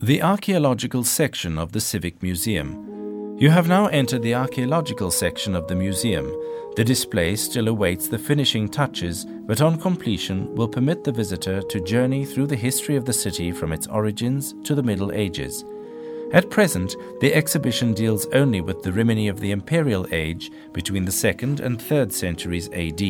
The archaeological section of the Civic Museum. You have now entered the archaeological section of the museum. The display still awaits the finishing touches, but on completion will permit the visitor to journey through the history of the city from its origins to the Middle Ages. At present, the exhibition deals only with the Rimini of the Imperial Age between the 2nd and 3rd centuries AD.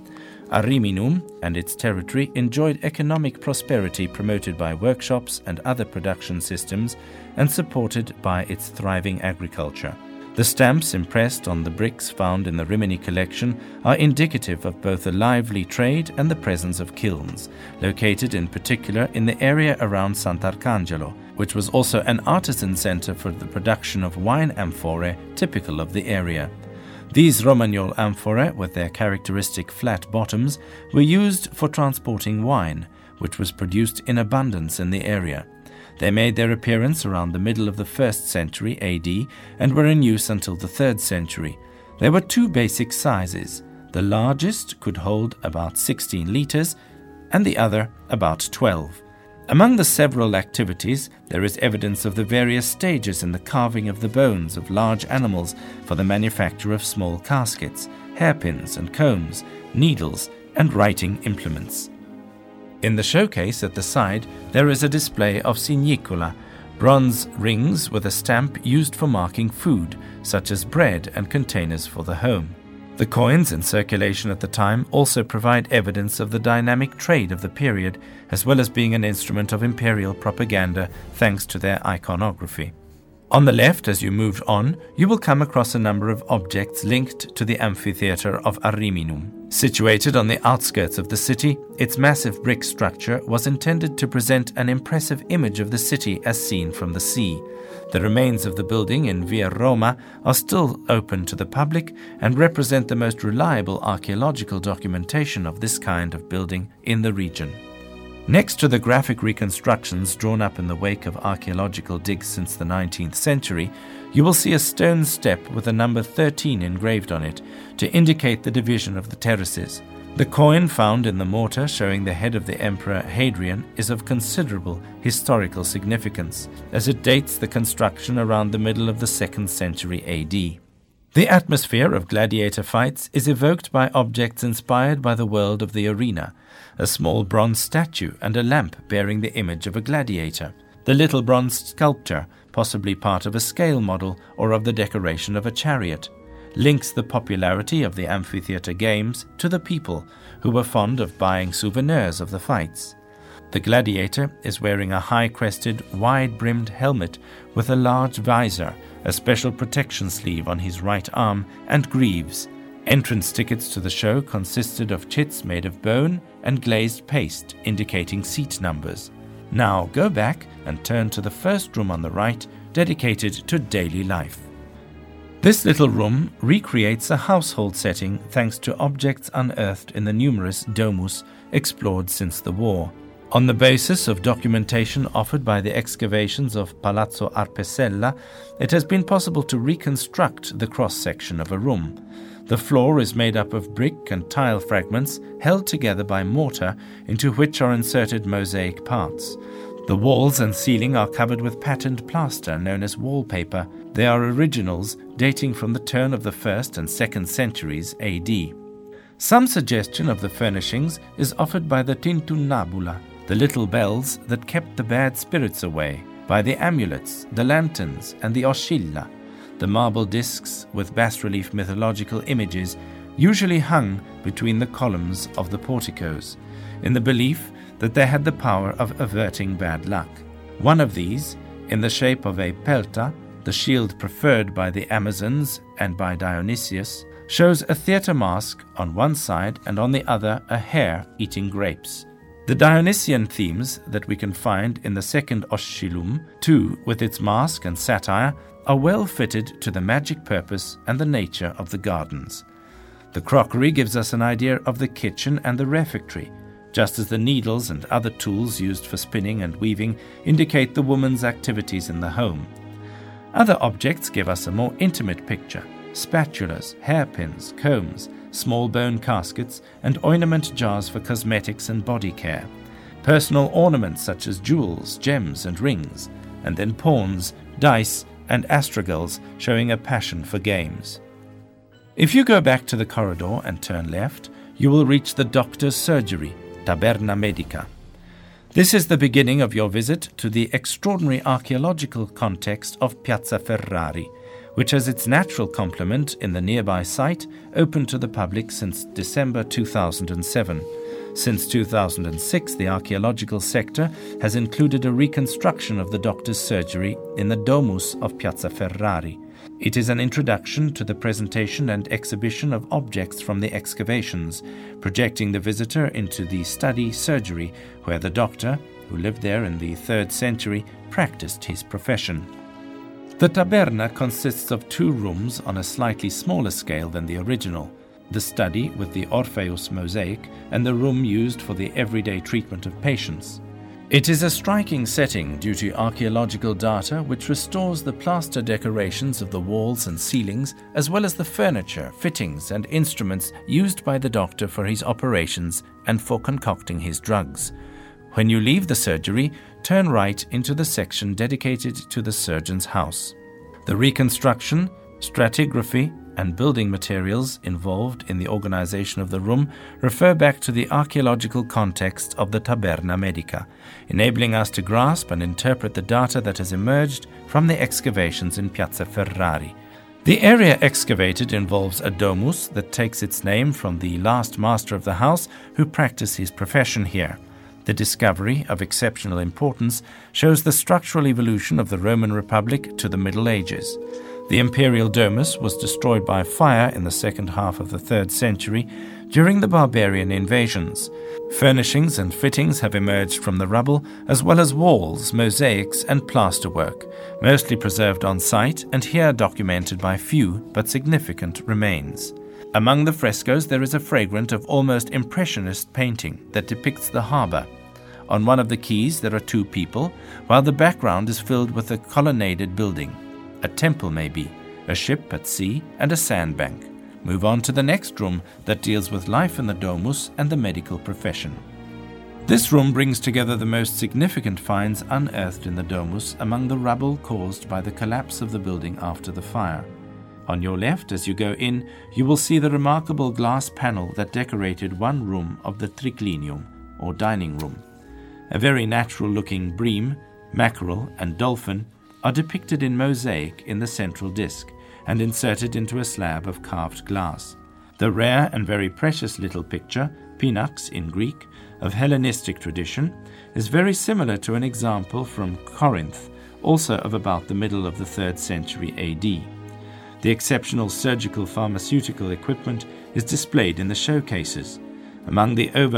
Ariminum and its territory enjoyed economic prosperity promoted by workshops and other production systems and supported by its thriving agriculture. The stamps impressed on the bricks found in the Rimini collection are indicative of both a lively trade and the presence of kilns, located in particular in the area around Sant'Arcangelo, which was also an artisan center for the production of wine amphorae typical of the area. These Romagnol amphorae, with their characteristic flat bottoms, were used for transporting wine, which was produced in abundance in the area. They made their appearance around the middle of the 1st century AD and were in use until the 3rd century. There were two basic sizes. The largest could hold about 16 litres and the other about 12. Among the several activities, there is evidence of the various stages in the carving of the bones of large animals for the manufacture of small caskets, hairpins and combs, needles and writing implements. In the showcase at the side, there is a display of signicola, bronze rings with a stamp used for marking food, such as bread and containers for the home. The coins in circulation at the time also provide evidence of the dynamic trade of the period, as well as being an instrument of imperial propaganda thanks to their iconography. On the left, as you move on, you will come across a number of objects linked to the amphitheatre of Ariminum. Situated on the outskirts of the city, its massive brick structure was intended to present an impressive image of the city as seen from the sea. The remains of the building in Via Roma are still open to the public and represent the most reliable archaeological documentation of this kind of building in the region. Next to the graphic reconstructions drawn up in the wake of archaeological digs since the 19th century, you will see a stone step with the number 13 engraved on it to indicate the division of the terraces. The coin found in the mortar showing the head of the Emperor Hadrian is of considerable historical significance, as it dates the construction around the middle of the 2nd century AD. The atmosphere of gladiator fights is evoked by objects inspired by the world of the arena, a small bronze statue and a lamp bearing the image of a gladiator. The little bronze sculpture, possibly part of a scale model or of the decoration of a chariot, links the popularity of the amphitheatre games to the people who were fond of buying souvenirs of the fights. The gladiator is wearing a high-crested, wide-brimmed helmet with a large visor, a special protection sleeve on his right arm, and greaves. Entrance tickets to the show consisted of chits made of bone and glazed paste, indicating seat numbers. Now go back and turn to the first room on the right, dedicated to daily life. This little room recreates a household setting thanks to objects unearthed in the numerous domus explored since the war. On the basis of documentation offered by the excavations of Palazzo Arpesella, it has been possible to reconstruct the cross-section of a room. The floor is made up of brick and tile fragments held together by mortar into which are inserted mosaic parts. The walls and ceiling are covered with patterned plaster known as wallpaper. They are originals dating from the turn of the 1st and 2nd centuries AD. Some suggestion of the furnishings is offered by the tintunnabula, the little bells that kept the bad spirits away, by the amulets, the lanterns, and the oscilla, the marble discs with bas-relief mythological images usually hung between the columns of the porticos, in the belief that they had the power of averting bad luck. One of these, in the shape of a pelta, the shield preferred by the Amazons and by Dionysius, shows a theatre mask on one side and on the other a hare eating grapes. The Dionysian themes that we can find in the 2nd Oscillum, too, with its mask and satire, are well fitted to the magic purpose and the nature of the gardens. The crockery gives us an idea of the kitchen and the refectory, just as the needles and other tools used for spinning and weaving indicate the woman's activities in the home. Other objects give us a more intimate picture: spatulas, hairpins, combs, small bone caskets, and ornament jars for cosmetics and body care. Personal ornaments such as jewels, gems, and rings, and then pawns, dice, and astragals, showing a passion for games. If you go back to the corridor and turn left, you will reach the doctor's surgery, Taberna Medica. This is the beginning of your visit to the extraordinary archaeological context of Piazza Ferrari, which has its natural complement in the nearby site, open to the public since December 2007. Since 2006, the archaeological sector has included a reconstruction of the doctor's surgery in the Domus of Piazza Ferrari. It is an introduction to the presentation and exhibition of objects from the excavations, projecting the visitor into the study surgery where the doctor, who lived there in the 3rd century, practiced his profession. The taberna consists of 2 rooms on a slightly smaller scale than the original, the study with the Orpheus mosaic and the room used for the everyday treatment of patients. It is a striking setting due to archaeological data which restores the plaster decorations of the walls and ceilings, as well as the furniture, fittings and instruments used by the doctor for his operations and for concocting his drugs. When you leave the surgery, turn right into the section dedicated to the surgeon's house. The reconstruction, stratigraphy, and building materials involved in the organization of the room refer back to the archaeological context of the Taberna Medica, enabling us to grasp and interpret the data that has emerged from the excavations in Piazza Ferrari. The area excavated involves a domus that takes its name from the last master of the house who practiced his profession here. The discovery of exceptional importance shows the structural evolution of the Roman Republic to the Middle Ages. The imperial domus was destroyed by fire in the second half of the 3rd century during the barbarian invasions. Furnishings and fittings have emerged from the rubble, as well as walls, mosaics, and plasterwork, mostly preserved on site and here documented by few but significant remains. Among the frescoes there is a fragment of almost impressionist painting that depicts the harbour. On one of the quays there are 2 people, while the background is filled with a colonnaded building. A temple maybe, a ship at sea, and a sandbank. Move on to the next room that deals with life in the domus and the medical profession. This room brings together the most significant finds unearthed in the domus among the rubble caused by the collapse of the building after the fire. On your left, as you go in, you will see the remarkable glass panel that decorated one room of the triclinium, or dining room. A very natural-looking bream, mackerel, and dolphin are depicted in mosaic in the central disc and inserted into a slab of carved glass. The rare and very precious little picture, Pinax in Greek, of Hellenistic tradition, is very similar to an example from Corinth, also of about the middle of the 3rd century AD. The exceptional surgical pharmaceutical equipment is displayed in the showcases. Among the over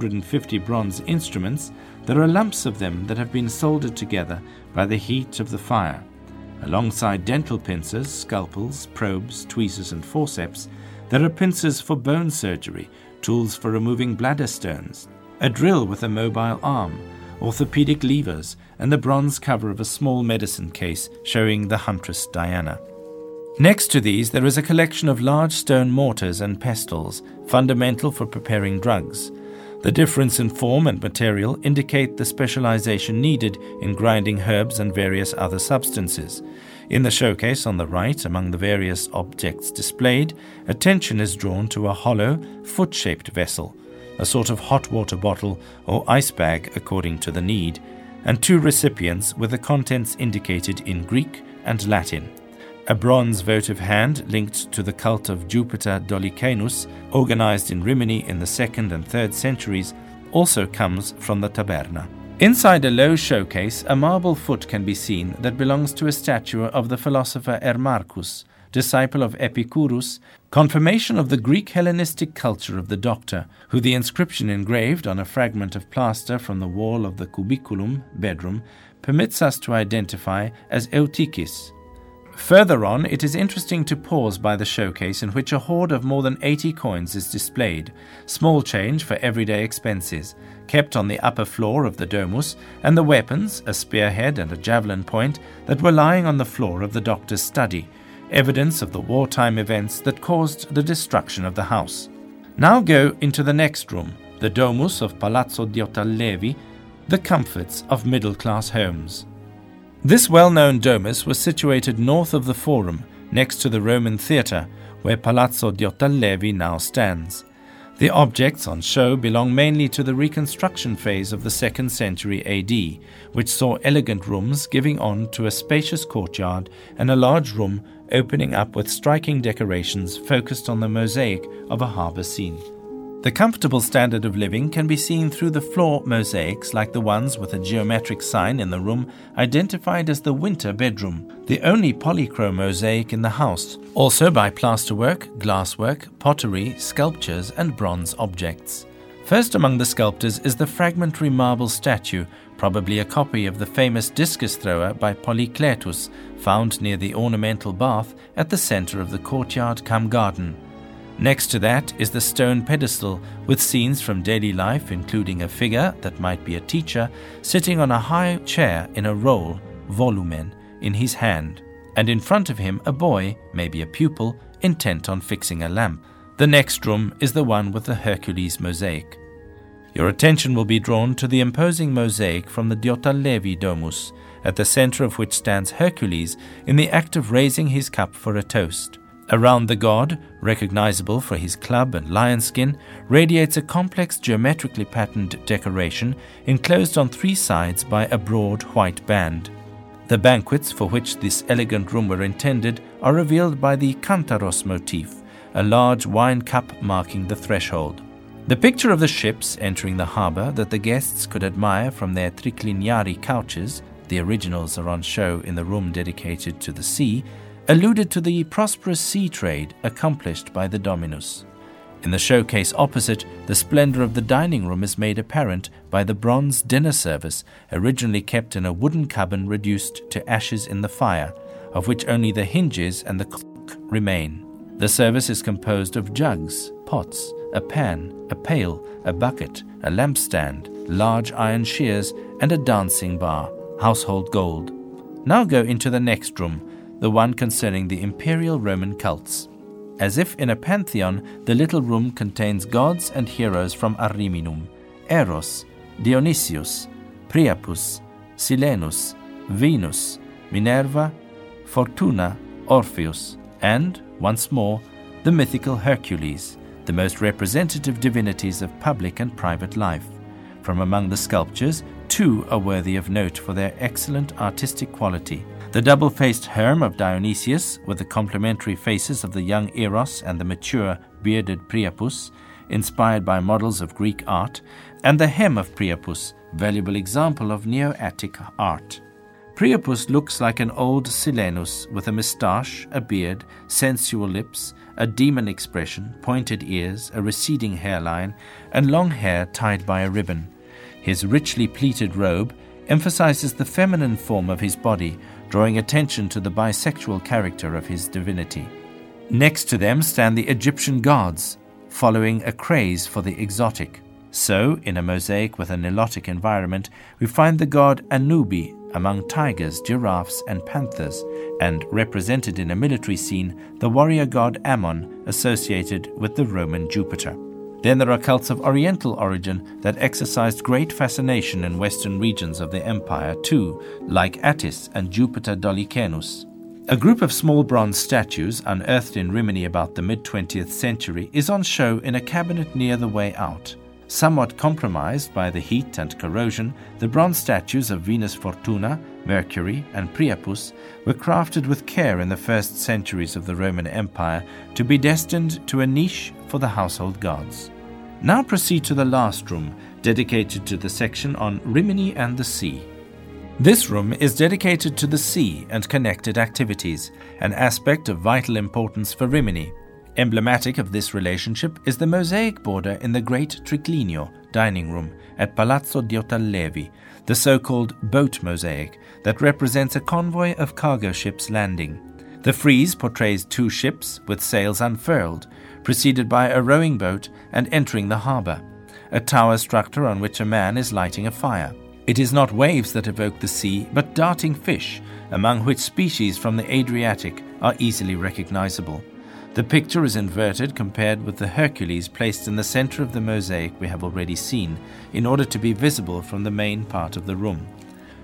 150 bronze instruments, there are lumps of them that have been soldered together by the heat of the fire. Alongside dental pincers, scalpels, probes, tweezers and forceps, there are pincers for bone surgery, tools for removing bladder stones, a drill with a mobile arm, orthopedic levers, and the bronze cover of a small medicine case showing the huntress Diana. Next to these, there is a collection of large stone mortars and pestles, fundamental for preparing drugs. The difference in form and material indicate the specialization needed in grinding herbs and various other substances. In the showcase on the right, among the various objects displayed, attention is drawn to a hollow, foot-shaped vessel, a sort of hot water bottle or ice bag according to the need, and 2 recipients with the contents indicated in Greek and Latin. A bronze votive hand linked to the cult of Jupiter Dolicanus, organized in Rimini in the 2nd and 3rd centuries, also comes from the taberna. Inside a low showcase, a marble foot can be seen that belongs to a statue of the philosopher Ermarchus, disciple of Epicurus, confirmation of the Greek Hellenistic culture of the doctor, who the inscription engraved on a fragment of plaster from the wall of the cubiculum, bedroom, permits us to identify as Eutychus. Further on, it is interesting to pause by the showcase in which a hoard of more than 80 coins is displayed, small change for everyday expenses, kept on the upper floor of the domus, and the weapons, a spearhead and a javelin point, that were lying on the floor of the doctor's study, evidence of the wartime events that caused the destruction of the house. Now go into the next room, the domus of Palazzo Diotallevi, the comforts of middle-class homes. This well-known domus was situated north of the Forum, next to the Roman theatre, where Palazzo di Ottalevi now stands. The objects on show belong mainly to the reconstruction phase of the 2nd century AD, which saw elegant rooms giving on to a spacious courtyard and a large room opening up with striking decorations focused on the mosaic of a harbour scene. The comfortable standard of living can be seen through the floor mosaics like the ones with a geometric sign in the room identified as the winter bedroom, the only polychrome mosaic in the house, also by plasterwork, glasswork, pottery, sculptures and bronze objects. First among the sculptors is the fragmentary marble statue, probably a copy of the famous discus thrower by Polykletus, found near the ornamental bath at the centre of the courtyard cum garden. Next to that is the stone pedestal with scenes from daily life, including a figure that might be a teacher sitting on a high chair in a roll, volumen, in his hand, and in front of him a boy, maybe a pupil, intent on fixing a lamp. The next room is the one with the Hercules mosaic. Your attention will be drawn to the imposing mosaic from the di Ottalevi domus, at the center of which stands Hercules in the act of raising his cup for a toast. Around the god, recognizable for his club and lion skin, radiates a complex geometrically patterned decoration enclosed on 3 sides by a broad white band. The banquets for which this elegant room were intended are revealed by the Kantaros motif, a large wine cup marking the threshold. The picture of the ships entering the harbour that the guests could admire from their tricliniari couches, the originals are on show in the room dedicated to the sea, alluded to the prosperous sea trade accomplished by the Dominus. In the showcase opposite, the splendour of the dining room is made apparent by the bronze dinner service, originally kept in a wooden cabin reduced to ashes in the fire, of which only the hinges and the cook remain. The service is composed of jugs, pots, a pan, a pail, a bucket, a lampstand, large iron shears, and a dancing bar, household gold. Now go into the next room, the one concerning the imperial Roman cults. As if in a pantheon, the little room contains gods and heroes from Ariminum: Eros, Dionysius, Priapus, Silenus, Venus, Minerva, Fortuna, Orpheus, and, once more, the mythical Hercules, the most representative divinities of public and private life. From among the sculptures, 2 are worthy of note for their excellent artistic quality. The double-faced Herm of Dionysius, with the complementary faces of the young Eros and the mature, bearded Priapus, inspired by models of Greek art, and the Hem of Priapus, valuable example of Neo-Attic art. Priapus looks like an old Silenus, with a moustache, a beard, sensual lips, a demon expression, pointed ears, a receding hairline, and long hair tied by a ribbon. His richly pleated robe emphasizes the feminine form of his body, drawing attention to the bisexual character of his divinity. Next to them stand the Egyptian gods, following a craze for the exotic. So, in a mosaic with a Nilotic environment, we find the god Anubi among tigers, giraffes, and panthers, and represented in a military scene, the warrior god Ammon, associated with the Roman Jupiter. Then there are cults of Oriental origin that exercised great fascination in western regions of the empire too, like Attis and Jupiter Dolicanus. A group of small bronze statues, unearthed in Rimini about the mid-20th century, is on show in a cabinet near the way out. Somewhat compromised by the heat and corrosion, the bronze statues of Venus Fortuna, Mercury, and Priapus were crafted with care in the first centuries of the Roman Empire to be destined to a niche for the household gods. Now proceed to the last room, dedicated to the section on Rimini and the sea. This room is dedicated to the sea and connected activities, an aspect of vital importance for Rimini. Emblematic of this relationship is the mosaic border in the great triclinio dining room at Palazzo di Ottalevi, the so-called boat mosaic that represents a convoy of cargo ships landing. The frieze portrays 2 ships with sails unfurled, preceded by a rowing boat and entering the harbour, a tower structure on which a man is lighting a fire. It is not waves that evoke the sea, but darting fish, among which species from the Adriatic are easily recognizable. The picture is inverted compared with the Hercules placed in the center of the mosaic we have already seen, in order to be visible from the main part of the room.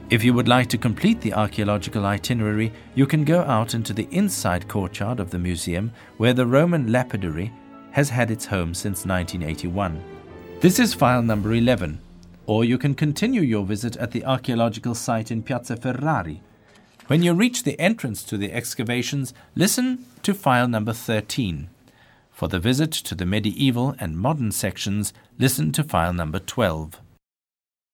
If you would like to complete the archaeological itinerary, you can go out into the inside courtyard of the museum where the Roman lapidary has had its home since 1981. This is file number 11, or you can continue your visit at the archaeological site in Piazza Ferrari. When you reach the entrance to the excavations, listen to file number 13. For the visit to the medieval and modern sections, listen to file number 12.